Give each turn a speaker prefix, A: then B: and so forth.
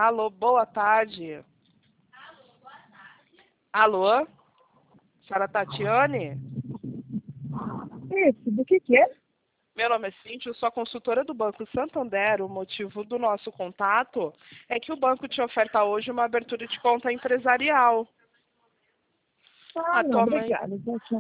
A: Alô, boa tarde. Alô? Senhora Tatiane?
B: Isso, do que é?
A: Meu nome é Cíntia, eu sou a consultora do Banco Santander. O motivo do nosso contato é que o banco te oferta hoje uma abertura de conta empresarial.
B: Não,
A: Atualmente,
B: obrigada. Já tinha